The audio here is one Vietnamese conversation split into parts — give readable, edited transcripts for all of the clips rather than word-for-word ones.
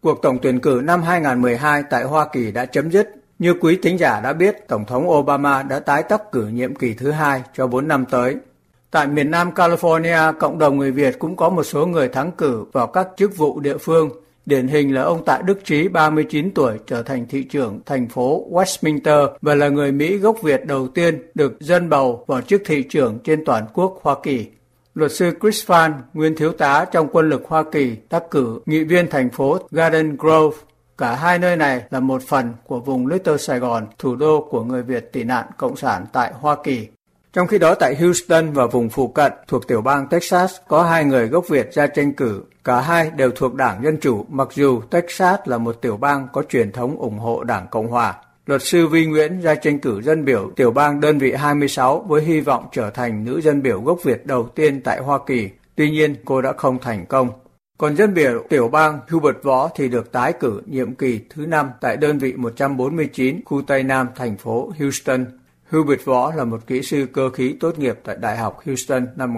Cuộc tổng tuyển cử năm 2012 tại Hoa Kỳ đã chấm dứt. Như quý thính giả đã biết, Tổng thống Obama đã tái đắc cử nhiệm kỳ thứ 2 cho 4 năm tới. Tại miền Nam California, cộng đồng người Việt cũng có một số người thắng cử vào các chức vụ địa phương. Điển hình là ông Tạ Đức Trí, 39 tuổi, trở thành thị trưởng thành phố Westminster và là người Mỹ gốc Việt đầu tiên được dân bầu vào chức thị trưởng trên toàn quốc Hoa Kỳ. Luật sư Chris Phan, nguyên thiếu tá trong quân lực Hoa Kỳ, đắc cử nghị viên thành phố Garden Grove. Cả hai nơi này là một phần của vùng Little Sài Gòn, thủ đô của người Việt tị nạn Cộng sản tại Hoa Kỳ. Trong khi đó tại Houston và vùng phụ cận thuộc tiểu bang Texas có hai người gốc Việt ra tranh cử. Cả hai đều thuộc Đảng Dân Chủ, mặc dù Texas là một tiểu bang có truyền thống ủng hộ Đảng Cộng Hòa. Luật sư Vi Nguyễn ra tranh cử dân biểu tiểu bang đơn vị 26 với hy vọng trở thành nữ dân biểu gốc Việt đầu tiên tại Hoa Kỳ. Tuy nhiên, cô đã không thành công. Còn dân biểu tiểu bang Hubert Võ thì được tái cử nhiệm kỳ thứ 5 tại đơn vị 149 khu Tây Nam thành phố Houston. Hubert Võ là một kỹ sư cơ khí tốt nghiệp tại Đại học Houston năm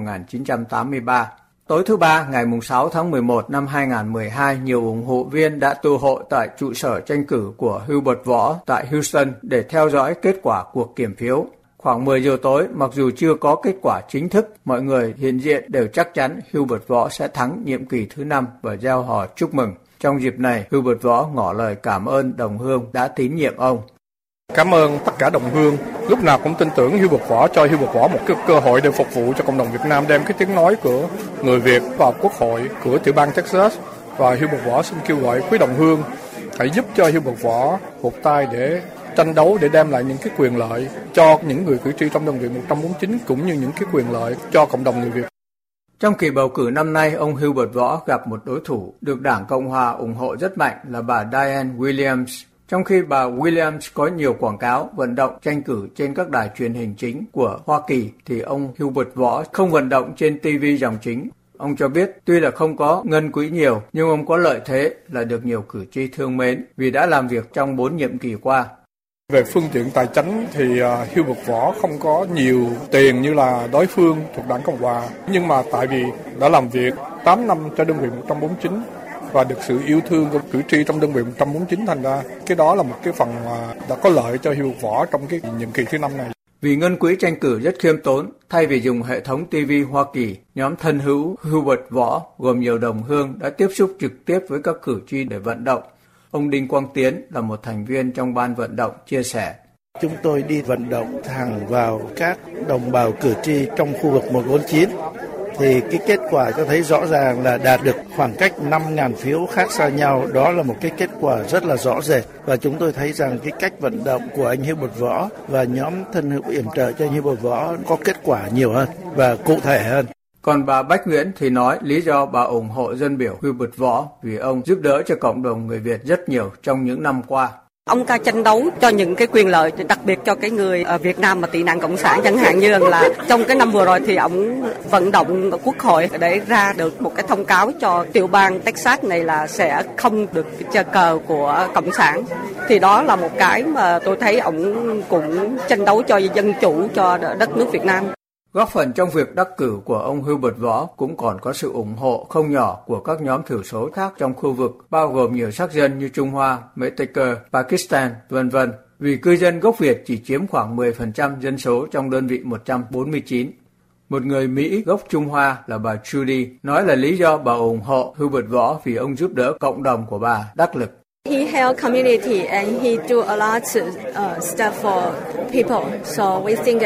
1983. Tối thứ Ba, ngày 6 tháng 11 năm 2012, nhiều ủng hộ viên đã tụ hội tại trụ sở tranh cử của Hubert Võ tại Houston để theo dõi kết quả cuộc kiểm phiếu. Khoảng 10 giờ tối, mặc dù chưa có kết quả chính thức, mọi người hiện diện đều chắc chắn Hubert Võ sẽ thắng nhiệm kỳ thứ 5 và gieo hò chúc mừng. Trong dịp này, Hubert Võ ngỏ lời cảm ơn đồng hương đã tín nhiệm ông. Cảm ơn tất cả đồng hương, lúc nào cũng tin tưởng Hubert Võ, cho Hubert Võ một cái cơ hội để phục vụ cho cộng đồng Việt Nam, đem cái tiếng nói của người Việt vào Quốc hội của tiểu bang Texas. Và Hubert Võ xin kêu gọi quý đồng hương hãy giúp cho Hubert Võ một tay để tranh đấu để đem lại những cái quyền lợi cho những người cử tri trong đơn vị 149 cũng như những cái quyền lợi cho cộng đồng người Việt. Trong kỳ bầu cử năm nay, ông Hubert Võ gặp một đối thủ được Đảng Cộng Hòa ủng hộ rất mạnh là bà Dianne Williams. Trong khi bà Williams có nhiều quảng cáo vận động tranh cử trên các đài truyền hình chính của Hoa Kỳ, thì ông Hubert Võ không vận động trên TV dòng chính. Ông cho biết tuy là không có ngân quỹ nhiều, nhưng ông có lợi thế là được nhiều cử tri thương mến vì đã làm việc trong 4 nhiệm kỳ qua. Về phương tiện tài chính thì Hubert Võ không có nhiều tiền như là đối phương thuộc Đảng Cộng Hòa. Nhưng mà tại vì đã làm việc 8 năm cho đơn vị 149 và được sự yêu thương của cử tri trong đơn vị 149, thành ra cái đó là một cái phần mà đã có lợi cho Hubert Võ trong cái nhiệm kỳ thứ 5 này. Vì ngân quỹ tranh cử rất khiêm tốn, thay vì dùng hệ thống TV Hoa Kỳ, nhóm thân hữu Hubert Võ gồm nhiều đồng hương đã tiếp xúc trực tiếp với các cử tri để vận động. Ông Đinh Quang Tiến là một thành viên trong ban vận động chia sẻ. Chúng tôi đi vận động thẳng vào các đồng bào cử tri trong khu vực 149. Thì cái kết quả cho thấy rõ ràng là đạt được khoảng cách 5.000 phiếu khác xa nhau. Đó là một cái kết quả rất là rõ rệt. Và chúng tôi thấy rằng cái cách vận động của anh Hubert Võ và nhóm thân hữu yểm trợ cho anh Hubert Võ có kết quả nhiều hơn và cụ thể hơn. Còn bà Bách Nguyễn thì nói lý do bà ủng hộ dân biểu Hubert Võ vì ông giúp đỡ cho cộng đồng người Việt rất nhiều trong những năm qua. Ông ta tranh đấu cho những cái quyền lợi đặc biệt cho cái người ở Việt Nam mà tị nạn cộng sản, chẳng hạn như là trong cái năm vừa rồi thì ông vận động Quốc hội để ra được một cái thông cáo cho tiểu bang Texas này là sẽ không được chơi cờ của cộng sản. Thì đó là một cái mà tôi thấy ông cũng tranh đấu cho dân chủ cho đất nước Việt Nam. Góp phần trong việc đắc cử của ông Hubert Võ cũng còn có sự ủng hộ không nhỏ của các nhóm thiểu số khác trong khu vực, bao gồm nhiều sắc dân như Trung Hoa, Mễ Tây Cơ, Pakistan, v.v. Vì cư dân gốc Việt chỉ chiếm khoảng 10% dân số trong đơn vị 149. Một người Mỹ gốc Trung Hoa là bà Judy nói là lý do bà ủng hộ Hubert Võ vì ông giúp đỡ cộng đồng của bà đắc lực. He helped community and he do a lot stuff for people. So we think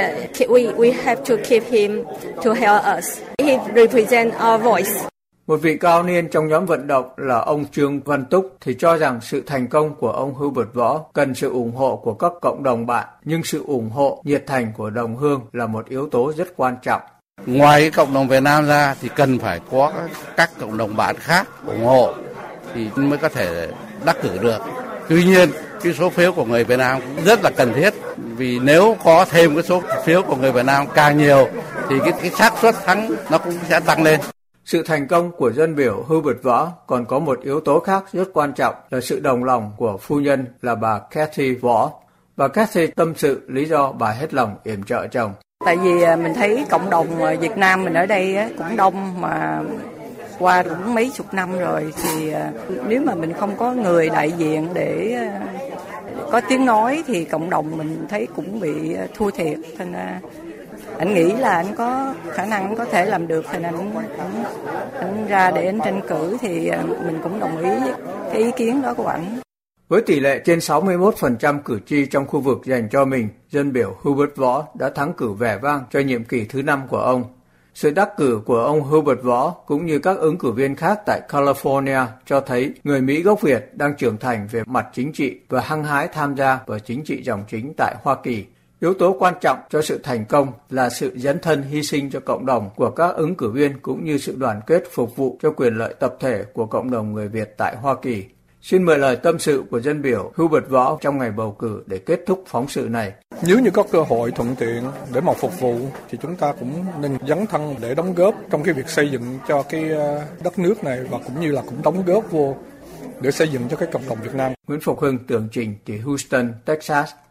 we have to keep him to help us. He represents our voice. Một vị cao niên trong nhóm vận động là ông Trương Văn Túc thì cho rằng sự thành công của ông Hubert Võ cần sự ủng hộ của các cộng đồng bạn, nhưng sự ủng hộ nhiệt thành của đồng hương là một yếu tố rất quan trọng. Ngoài cái cộng đồng Việt Nam ra thì cần phải có các cộng đồng bạn khác ủng hộ thì mới có thể đắc cử được. Tuy nhiên, cái số phiếu của người Việt Nam cũng rất là cần thiết, vì nếu có thêm cái số phiếu của người Việt Nam càng nhiều thì cái xác suất thắng nó cũng sẽ tăng lên. Sự thành công của dân biểu Hubert Võ còn có một yếu tố khác rất quan trọng là sự đồng lòng của phu nhân là bà Kathy Võ. Bà Kathy tâm sự lý do bà hết lòng yểm trợ chồng. Tại vì mình thấy cộng đồng Việt Nam mình ở đây cũng đông mà Qua cũng mấy chục năm rồi thì nếu mà mình không có người đại diện để có tiếng nói thì cộng đồng mình thấy cũng bị thua thiệt. Thành ra anh nghĩ là anh có khả năng anh có thể làm được, thành ra anh ra để anh tranh cử thì mình cũng đồng ý với cái ý kiến đó của anh. Với tỷ lệ trên 61% cử tri trong khu vực dành cho mình, dân biểu Hubert Võ đã thắng cử vẻ vang cho nhiệm kỳ thứ 5 của ông. Sự đắc cử của ông Hubert Võ cũng như các ứng cử viên khác tại California cho thấy người Mỹ gốc Việt đang trưởng thành về mặt chính trị và hăng hái tham gia vào chính trị dòng chính tại Hoa Kỳ. Yếu tố quan trọng cho sự thành công là sự dấn thân hy sinh cho cộng đồng của các ứng cử viên cũng như sự đoàn kết phục vụ cho quyền lợi tập thể của cộng đồng người Việt tại Hoa Kỳ. Xin mời lời tâm sự của dân biểu Hubert Võ trong ngày bầu cử để kết thúc phóng sự này. Nếu như có cơ hội thuận tiện để mà phục vụ thì chúng ta cũng nên dấn thân để đóng góp trong cái việc xây dựng cho cái đất nước này và cũng như là cũng đóng góp vô để xây dựng cho cái cộng đồng Việt Nam. Nguyễn Phục Hưng, tường trình từ Houston, Texas.